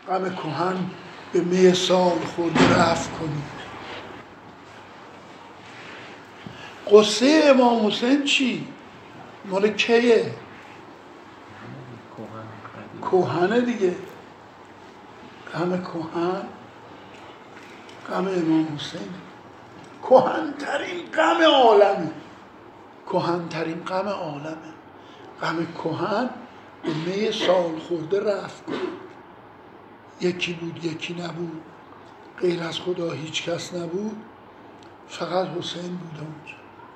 غم کهن به می سال خورده رفت کنیم. قصه امام حسین چی؟ مال کیه؟ کهنه دیگه. غم کهن غم امام حسین کهن‌ترین غم عالمه. کهن‌ترین غم عالمه. غم کهن به می سال خورده رفت کن. یکی بود یکی نبود، غیر از خدا هیچ کس نبود، فقط حسین بود اونجا.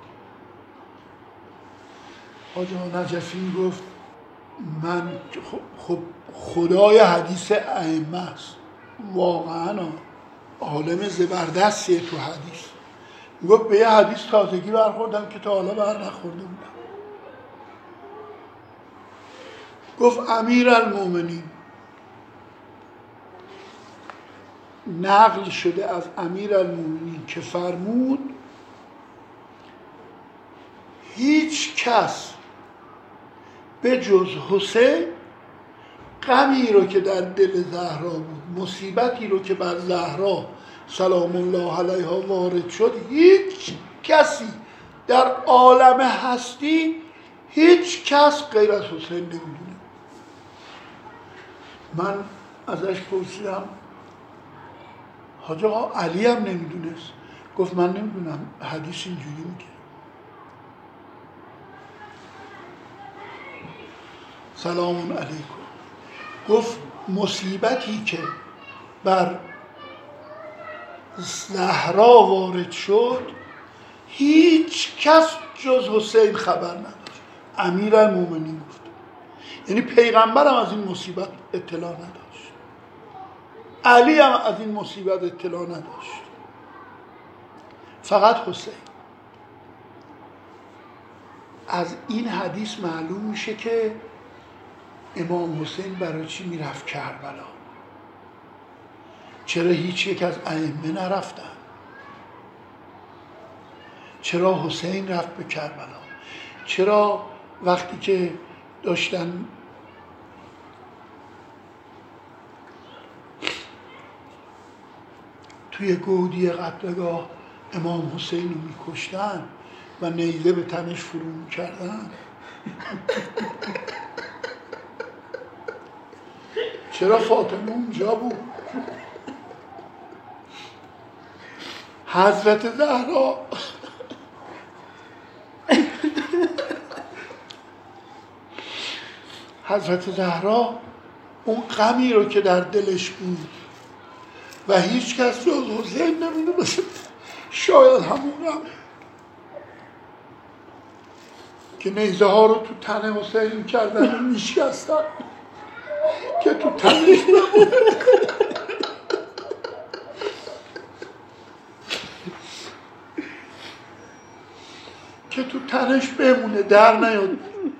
حاجی نجفی گفت من خب خدای حدیث ائمه است، واقعا عالم زبردستیه تو حدیث. گفت به یه حدیث تازگی برخوردم که تا حالا بر نخورده بودم. گفت امیرالمومنین، نقل شده از امیرالمومنین که فرمود هیچ کس به جز حسین غمی رو که در دل زهرا بود، مصیبتی رو که بر زهرا سلام الله علیها وارد شد، هیچ کسی در عالم هستی، هیچ کس غیر از حسین نمیدونه. من ازش پرسیدم حاج آقا علی هم نمیدونست؟ گفت من نمیدونم، حدیث اینجوری میگه. سلام علیکم. گفت مصیبتی که بر زهرا وارد شد هیچ کس جز حسین خبر نداشت. امیرالمومنین گفت، یعنی پیغمبر هم از این مصیبت اطلاع نداشت، علی هم از این مصیبت اطلاع نداشت، فقط حسین. از این حدیث معلوم میشه که امام حسین برای چی میرفت کربلا؟ چرا هیچ یک از ائمه نرفتن؟ چرا حسین رفت به کربلا؟ چرا وقتی که داشتن توی گودی قتلگاه امام حسین رو میکشتن و نیزه به تنش فرو میکردن، چرا فاطمه اونجا بود؟ حضرت زهرا حضرت زهرا اون غمی رو که در دلش بود و هیچ کس جز حسین نمیدونست، شاید همون غم که نیزه ها رو تو تن حسین کردن و میشکستن که تو تنش بمونه، که تو تنش بمونه، در نیاد.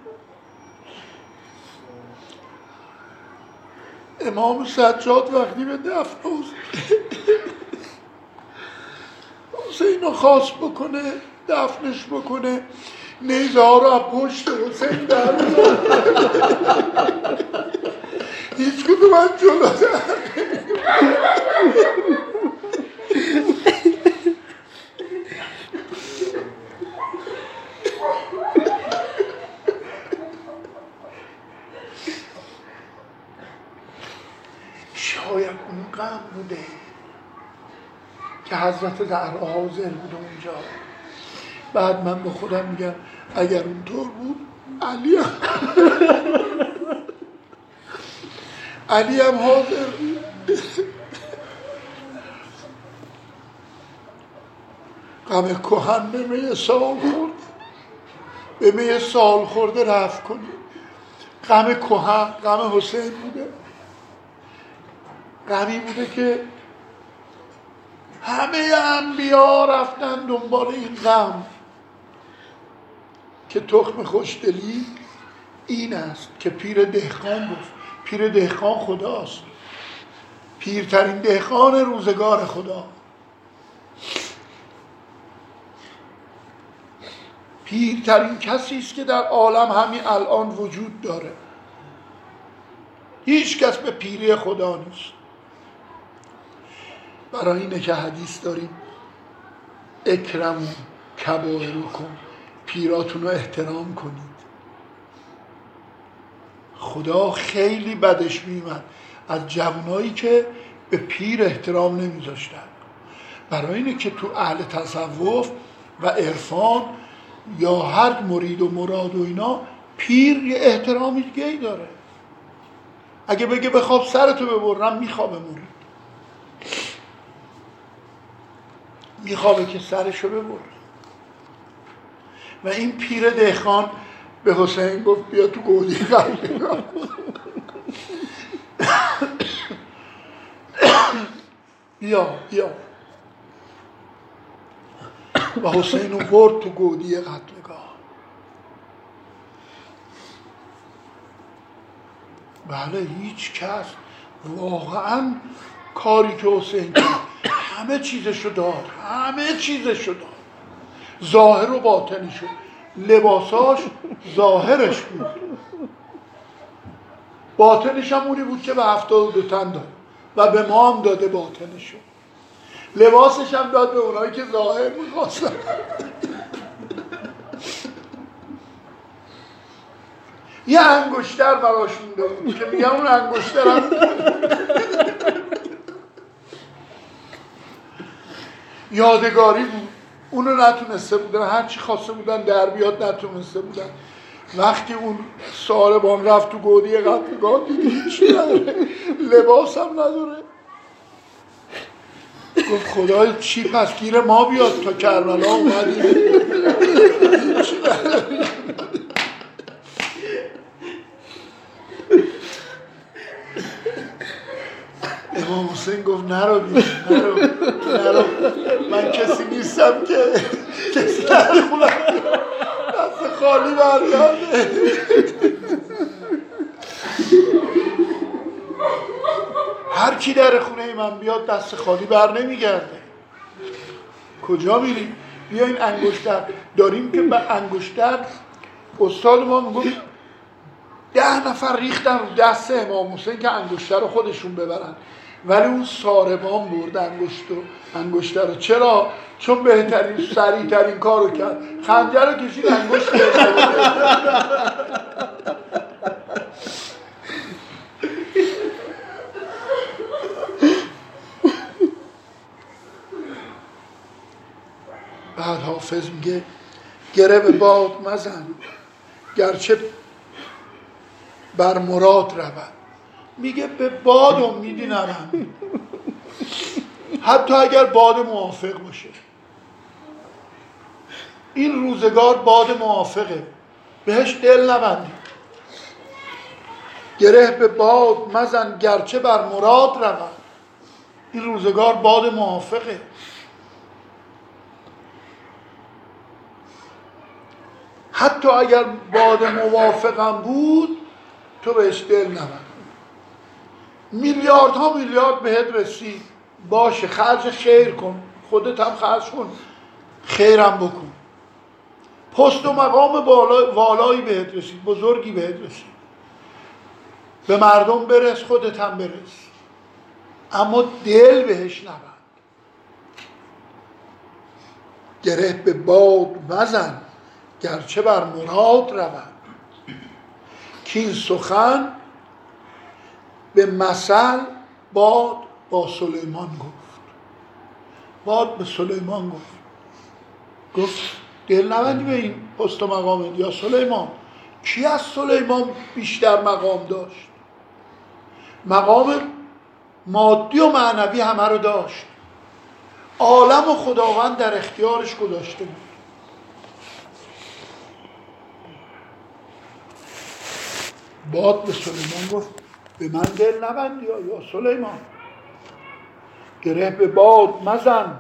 امام سجاد وقتی به دفن حسین رو خواست بکنه دفنش بکنه، نیزه ها رو از پشت حسین در میاد، هیچ کدوم از جلو شاید اون غم بوده که حضرت زهرا حاضر بوده اونجا. بعد من به خودم میگم اگر اونطور بود علی هم حاضر بود. غم کهن به می سال خورد، به می سال خورده رفت کنی. غم کهن غم حسین بوده، غمی بوده که همه انبیا رفتن دنبال این غم، که تخم خوشدلی این است که پیر دهقان گفت. پیر دهقان خداست، پیرترین دهقان روزگار خدا، پیرترین کسی است که در عالم همین الان وجود داره. هیچ کس به پیری خدا نیست. برای اینه که حدیث داریم اکرموا کبائرکم، پیراتون رو احترام کنید. خدا خیلی بدش میومد از جوانایی که به پیر احترام نمیذاشتن. برای اینه که تو اهل تصوف و عرفان یا هر مرید و مراد و اینا، پیر یه احترامی دیگه ای داره. اگه بگه بخواب سرتو ببرم، میخوابه مرید، میخوابه که سرشو ببره. و این پیر دهقان به حسین گفت بیا تو گودی قبل بیا و حسین رو برد تو گودی قتلگاه. بله، هیچ کس واقعا کاری که حسین کرد همه چیزشو داد، ظاهر و باطنی شد. لباساش ظاهرش بود، باطنش هم اونی بود که به 72 تن داد و به ما هم داده باطنشو. لباسش هم داد به اونایی که ظاهر می‌خواستن. یه انگشتر براش مونده بود که میگم اون انگشتر هم یادگاری بود. اونو نتونسته بودن، هرچی خواسته بودن در بیاد نتونسته بودن. وقتی اون ساربان رفت تو گودی قتلگاه دیدی هیچی نداره، لباس هم نداره. گفت خدای چی پس گیر ما بیاد، تا کربلا اومدیم هیچی نداره. امام حسین گفت نرو من کسی نیستم که کسی نرخونم دست خالی برگرده. هر کی در خونه من بیاد دست خالی بر نمیگرده. کجا میریم؟ بیا این انگشتر داریم که به انگشتر استاد ما میگفت 10 نفر ریختن رو دست امام حسین که انگشتر رو خودشون ببرن، ولی اون ساربان برد انگشتر رو. چرا؟ چون بهترین سریع ترین کار رو کرد، خنجر رو کشید انگشت بعد حافظ میگه گره به باد مزن گرچه بر مراد رود. میگه به باد امیدی نبند، حتی اگر باد موافق باشه. این روزگار باد موافقه، بهش دل نبندی. گره به باد مزن گرچه بر مراد رود. این روزگار باد موافقه. حتی اگر باد موافقم بود تو بهش دل نبند. میلیارد بهت رسید، باشه خرج خیر کن، خودت هم خرج کن، خیرم بکن. پست و مقام والایی بهت رسید، بزرگی بهت رسید، به مردم برس، خودت هم برس، اما دل بهش نبند. گره به باد مزن گرچه بر مراد رود. کین سخن به مثل باد با سلیمان گفت. باد به سلیمان گفت دل نبندی به این پست و مقامت یا سلیمان. کی از سلیمان بیشتر مقام داشت؟ مقام مادی و معنوی همه رو داشت. عالم و خداوند در اختیارش گذاشته بود. باد به سلیمان گفت به من دل نبندی یا سلیمان. گره به باد مزن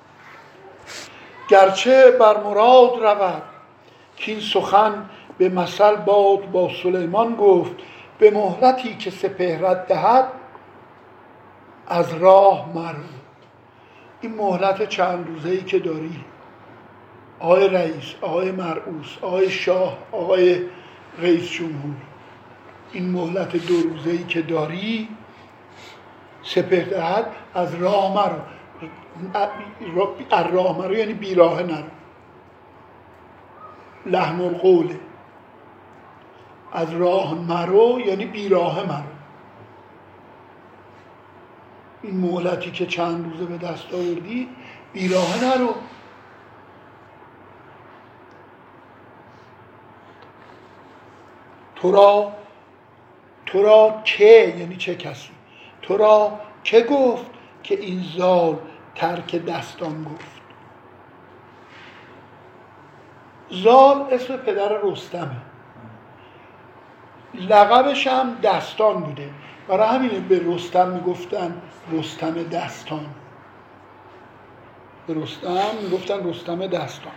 گرچه بر مراد رود. کین سخن به مثل باد با سلیمان گفت. به مهلتی که سپهرت دهد از راه مرو. این مهلت چند روزه‌ای که داری آقای رئیس، آقای مرئوس، آقای شاه، آقای رئیس جمهور، این مهلت 2 روزه‌ای که داری سپهر دهد از راه مرو. راه مرو یعنی بیراه نرو، لحن القوله. از راه مرو یعنی بیراه مرو. این مهلتی که چند روزه به دست آوردی بیراه نرو. تو را که یعنی چه کسی، تو را که گفت که این زال ترک دستان گفت. زال اسم پدر رستمه، لقبش هم دستان بوده، برای همینه به رستم میگفتن رستم دستان. به رستم میگفتن رستم دستان.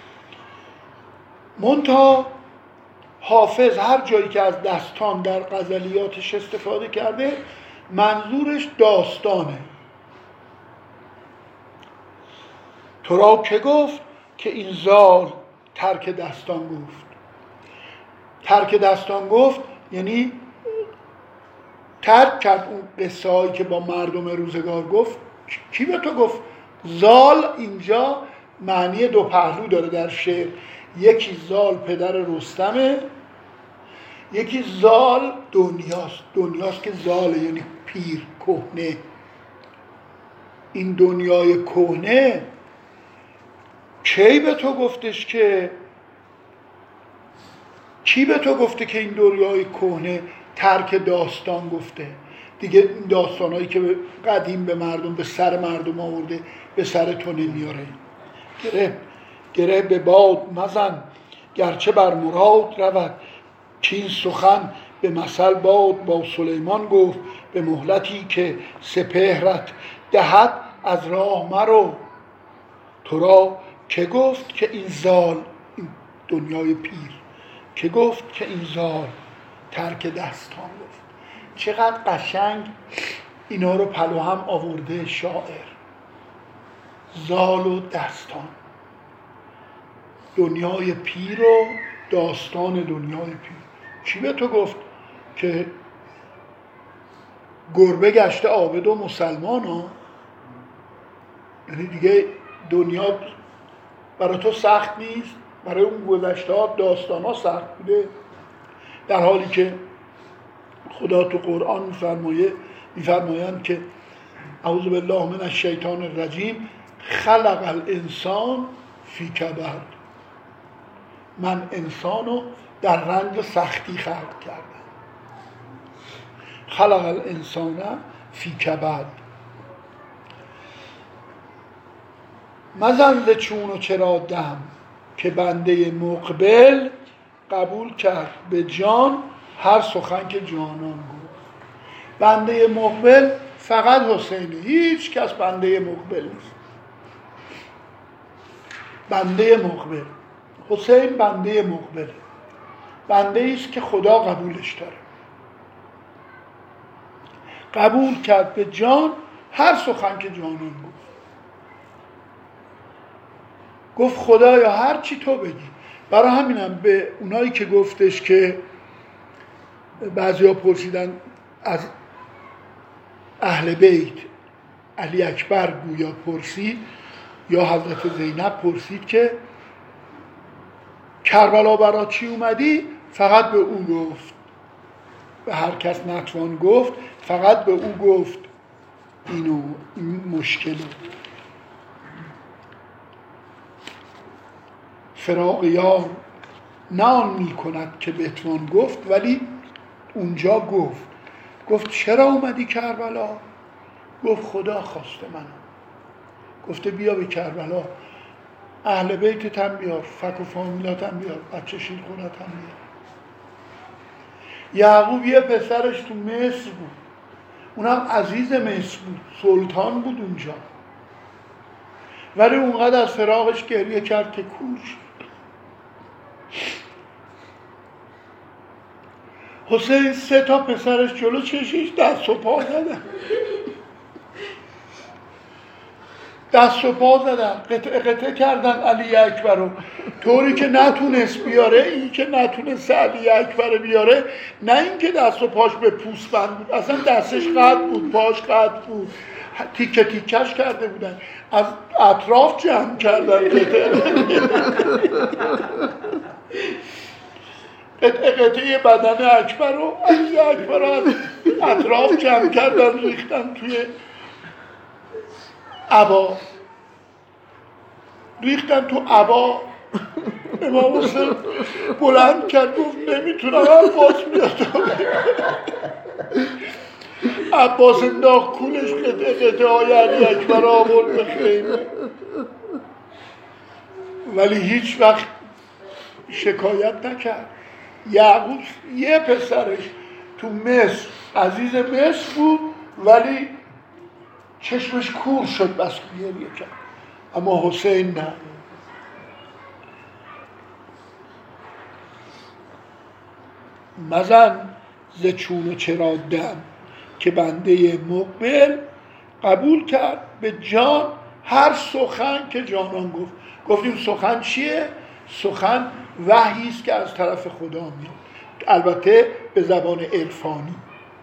منتها حافظ هر جایی که از دستان در غزلیاتش استفاده کرده منظورش داستانه. تو را که گفت که این زال ترک دستان گفت. ترک دستان گفت یعنی ترک کرد اون قصه هایی که با مردم روزگار گفت. کی به تو گفت؟ زال اینجا معنی دو پهلو داره در شعر. یکی زال پدر رستمه، یکی زال دنیاست. دنیاست که زاله یعنی پیر، کهنه. این دنیای کهنه کی به تو گفتش که این دنیای کهنه ترک داستان گفته؟ دیگه این داستانهایی که قدیم به مردم، به سر مردم آورده، به سر تو نمیاره. گره به باد مزن گرچه بر مراد رود، چین سخن به مثل باد با سلیمان گفت، به مهلتی که سپهرت دهد از راه مرو. تو را که گفت که این زال، این دنیای پیر، که گفت که این زال ترک دستان گفت. چقدر قشنگ اینا رو پلو هم آورده شاعر. زال و دستان، دنیای پیر و داستان دنیای پیر. چی به تو گفت؟ که گربه گشته عابد و مسلمان ها، یعنی دیگه دنیا برای تو سخت نیست، برای اون گذشته ها داستان ها سخت بوده، در حالی که خدا تو قرآن میفرمایند که اعوذ بالله من الشیطان الرجیم خلق الانسان فی کبد. من انسانو در رنج سختی خلق کردم. خلق الانسان فی کبد. مزن ز چون و چرا دم، که بنده مقبل قبول کرد به جان هر سخن که جانان گفت. بنده مقبل فقط حسینه، هیچ کس بنده مقبل نیست. بنده مقبل حسین بنده مقبله، بنده ایست که خدا قبولش داره. قبول کرد به جان هر سخن که جانان گفت. گفت خدایا هر چی تو بگی. برای همینم به اونایی که گفتش که بعضیا پرسیدن از اهل بیت، علی اکبر گویا پرسید یا حضرت زینب پرسید که کربلا برای چی اومدی؟ فقط به او گفت، به هر کس نتوان گفت، فقط به او گفت این مشکلو. فراق یار نه آن می کند که بتوان گفت، ولی اونجا گفت چرا اومدی کربلا؟ گفت خدا خواسته منو، گفته بیا به کربلا، اهل بیتت هم بیار، فک و فامیلات هم بیار، بچه شیرخونت هم بیار. یعقوب یه پسرش تو مصر بود، اونم عزیز مصر بود، سلطان بود اونجا، ولی اونقدر از فراقش گریه کرد که کوش. حسین 3 پسرش جلو چشیش دست و پا زدن، دست و پا زدن، قطعه کردن علی اکبر رو، طوری که نتونست بیاره. این که نتونست علی اکبر بیاره، نه این که دست و پاش به پوست بند بود، اصلا دستش قطع بود، پاش قطع بود، تیکه تیکش کرده بودن، از اطراف جمع کردن قطعه بدن اکبر رو از اطراف جمع کردن، ریختن توی عبا، ریختن تو عبا. امام حسین بلند کرد گفت نمیتونم، عباس میاد. عباس انداخت کولش، قطعه های علی اکبر آورد به خیمه، ولی هیچ وقت شکایت نکرد. یعقوب یه پسرش تو مصر عزیز مصر بود، ولی چشمش کور شد بس گریه کرد، اما حسین نه. مزن ز چون و چرا دم که بنده مقبل قبول کرد به جان هر سخن که جانان گفت. گفتیم سخن چیه؟ سخن وحیی است که از طرف خدا میاد، البته به زبان عرفانی.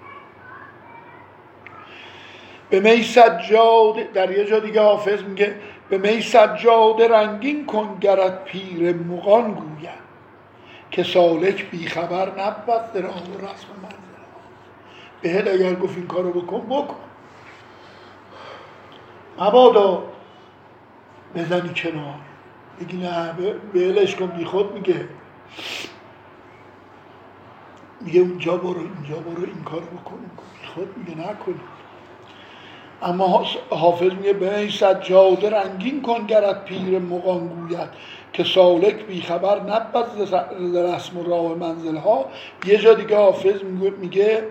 به می سجاده، در یه جا دیگه حافظ میگه به می سجاده رنگین کن گرت پیر مغان گوید، که سالک بیخبر نبود ز راه و رسم منزل. بهت اگر گفت این کارو بکن مبادا بزنی کنار، بگی نه بهلش کن، بی خود میگه اونجا برو این کارو بکن، بی خود میگه نکن. اما حافظ میگه به این سجاده رنگین کن گرت پیر مغان گوید، که سالک بیخبر نبود ز رسم و راه منزل ها. یه جا دیگه حافظ میگه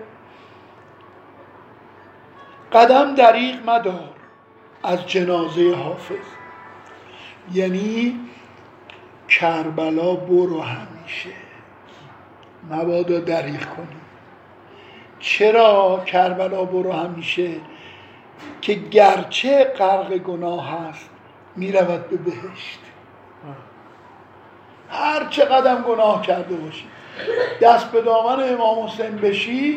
قدم دریغ مدار از جنازه حافظ، یعنی کربلا برو همیشه، مبادا دریغ کنی. چرا کربلا برو همیشه؟ که گرچه غرق گناه هست میرود به بهشت. هر چه قدم گناه کرده باشی دست به دامن امام حسین بشی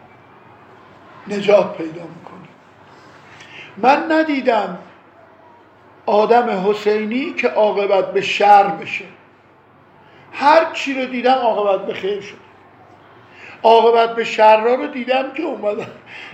نجات پیدا میکنی. من ندیدم آدم حسینی که عاقبت به شر بشه، هر چی رو دیدم عاقبت به خیر شد. عاقبت به شر رو دیدم که اومدن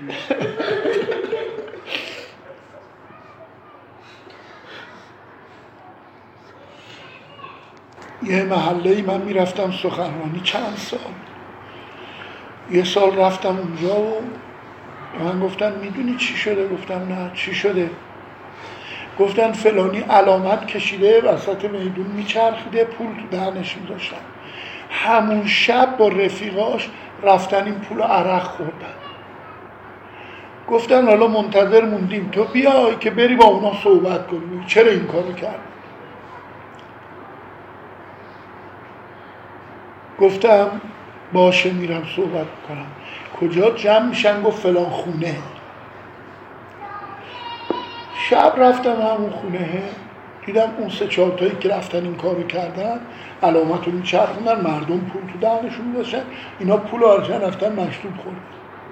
یه محله‌ای من میرفتم سخنرانی چند سال، یه سال رفتم اونجا و من گفتن میدونی چی شده؟ گفتم نه. چی شده؟ گفتن فلانی علامت کشیده وسط میدون میچرخیده، پول تو دهنش میذاشتن، همون شب با رفیقاش رفتن این پول عرق خوردن. گفتن حالا منتظر موندیم تو بیای که بری با اونا صحبت کنی چرا این کارو کرد. گفتم باشه میرم صحبت کنم. کجا جمع میشن؟ گفت فلان خونه. شب رفتم همون خونه، دیدم اون 3-4 تایی که رفتن این کارو کردن علامت رو میچرخوندن، مردم پول تو دهنشون میذاشتن، اینا پول آرشن رفتن مشروب خوردن.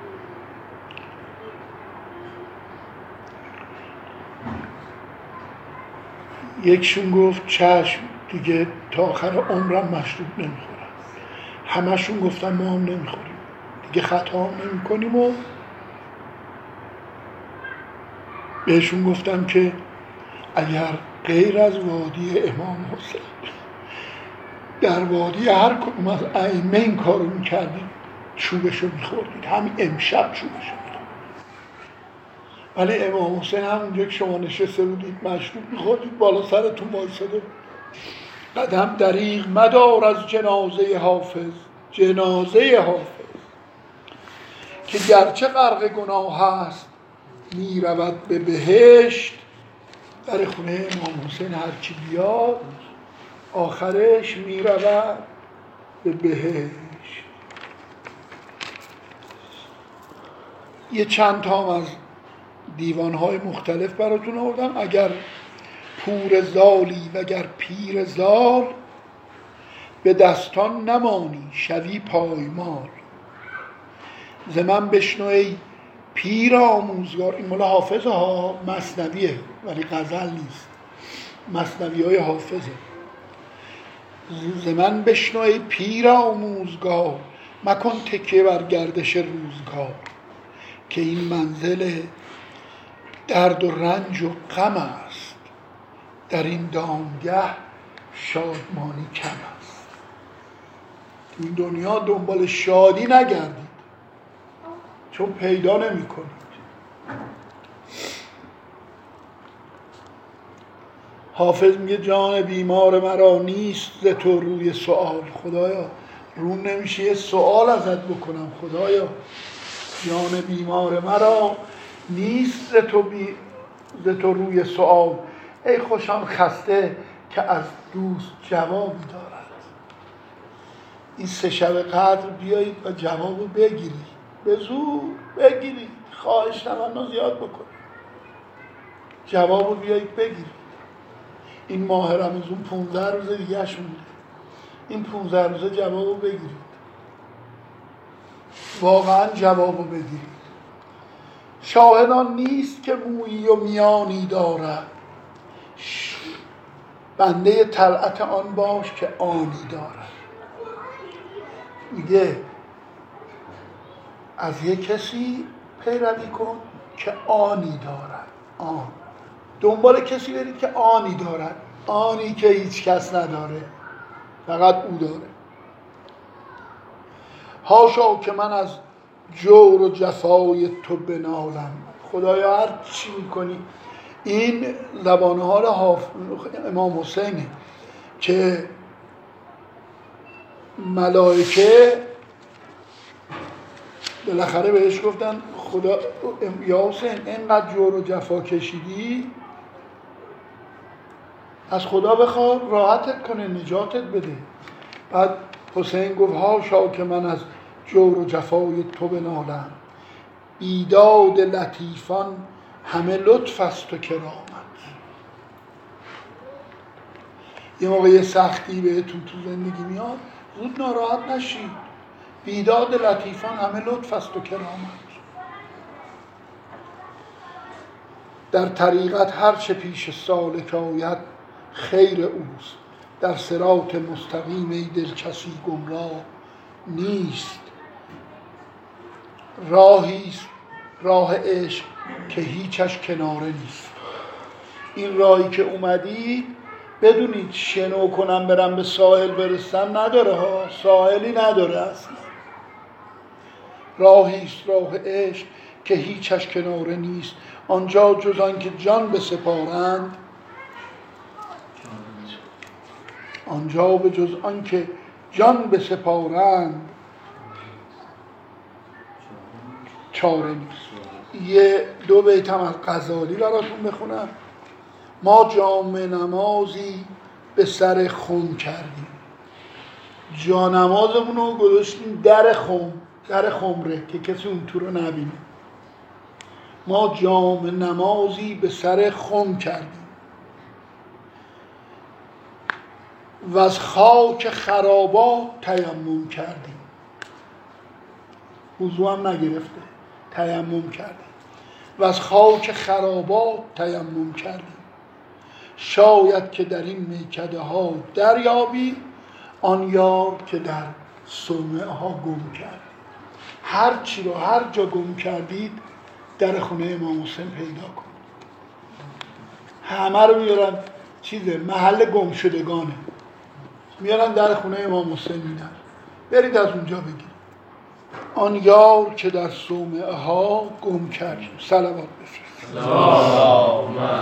یکشون گفت چشم دیگه تا آخر عمرم مشروب نمیخورم. همشون گفتن ما هم نمیخوریم دیگه، خطا هم نمی کنیم. و بهشون گفتم که اگر غیر از وادی امام حسین در وادی هر کدوم از ائمه این کارو میکردید چوبشو میخوردید، همین امشب چوبشو میخوردید. ولی امام حسین همونجا که شما نشسته بودید مشروب میخوردید بالا سرتون وایساده. قدم دریغ مدار از جنازه حافظ، جنازه حافظ که گرچه غرق گناه هست می رود به بهشت. در خونه امام حسین هرچی بیاد آخرش می رود به بهشت. یه چند تا از دیوانهای مختلف براتون آوردم. اگر پور زالی و اگر پیر زال، به دستان نمانی شوی پایمال. ز من بشنو ای پیر آموزگار، این مال حافظه ها، مثنویه ولی غزل نیست، مثنوی های حافظه. ز من بشنو ای پیر آموزگار، مکن تکیه بر گردش روزگار. که این منزل درد و رنج و غم است، در این دامگه شادمانی کم است. تو این دنیا دنبال شادی نگردید، چون پیدا نمی کنید. حافظ میگه جان بیمار مرا نیست ز تو روی سؤال. خدایا روم نمیشه یه سؤال ازت بکنم. خدایا جان بیمار مرا نیست ز تو روی سؤال. ای خوشان خسته که از دوست جوابی دارد. این 3 شب قدر بیایید و جوابو بگیرید، به زور بگیرید، خواهش تمنا زیاد بکنید، جوابو بیایید بگیرید. این ماه رمضان 15 روز دیگه شونده، این 15 روزه جوابو بگیرید، واقعا جوابو بگیرید. شاهدان نیست که مویی و میانی دارد، بنده طلعت آن باش که آنی دارد. میگه از یک کسی پیروی کن که آنی دارد. آن دنبال کسی برید که آنی دارد، آنی که هیچ کس نداره، فقط او داره. هاشا که من از جور و جفای تو بنالم. خدایا هر چی میکنی. این زبان حال امام حسینه که ملائکه بالاخره بهش گفتن خدا یا حسین اینقدر جور و جفا کشیدی، از خدا بخواه راحتت کنه، نجاتت بده. بعد حسین گفت هاشا که من از جور و جفای تو بنالم، بیداد لطیفان همه لطف است و کرامت. یه موقع یه سختی بهتون تو زندگی میاد، زود ناراحت نشید. بیداد لطیفان همه لطف است و کرامت. در طریقت هر چه پیش سالک آید خیر اوست، در صراط مستقیم ای دل کسی گمراه نیست. راهیست راه عشق که هیچش کناره نیست. این راهی که اومدید بدونید شنو کنم برم به ساحل برسم نداره ها، ساحلی نداره اصلا. راهیست راه عشق که هیچش کناره نیست. آنجا جز آن که جان بسپارند، آنجا به جز آن که جان بسپارند چاره نیست. یه 2 بیت هم از غزالی براتون بخونم. ما جامع نمازی به سر خم کردیم. جا نمازمون رو گذاشتیم در خمره که کسی اون تو رو نبینه. ما جامع نمازی به سر خم کردیم و از خاک خرابات تیمم کردیم. وضو هم نگرفته، تیمم کردیم. و از خاک خرابات تیمم کردیم. شاید که در این میکده ها دریابی آن یار که در صومعه ها گم کرد. هر چی رو هر جا گم کردید در خونه امام حسین پیدا کن. همه رو میارن محل گم شدگانه، میارن در خونه امام حسین میدن، برید از اونجا بگید آن یار که در صومعه ها گم کرد. صلوات بفرست.